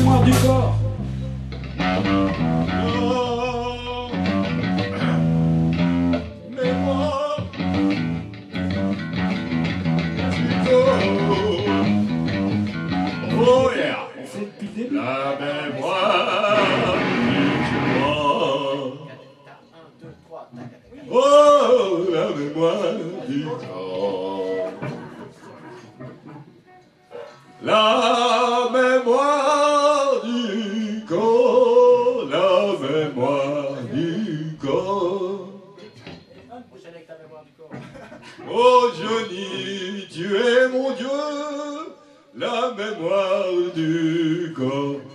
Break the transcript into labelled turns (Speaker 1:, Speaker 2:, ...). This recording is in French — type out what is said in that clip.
Speaker 1: mémoire du corps.
Speaker 2: Oh yeah!
Speaker 1: On fait depuis le début.
Speaker 2: La mémoire du corps. Oh, la mémoire du corps. La mémoire du corps. La mémoire du corps. Oh Johnny, tu es mon Dieu, la mémoire du corps.